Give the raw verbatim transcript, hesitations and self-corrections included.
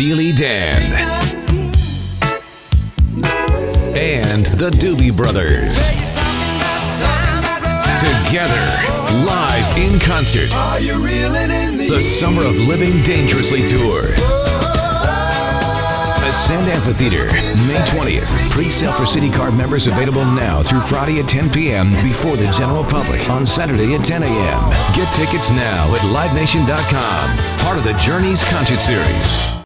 Steely Dan, and the Doobie Brothers. Together, live in concert. The Summer of Living Dangerously Tour. Ascend Amphitheater, May twentieth. Pre-sale for City Card members available now through Friday at ten p.m. before the general public on Saturday at ten a.m. Get tickets now at live nation dot com. Part of the Journeys concert series.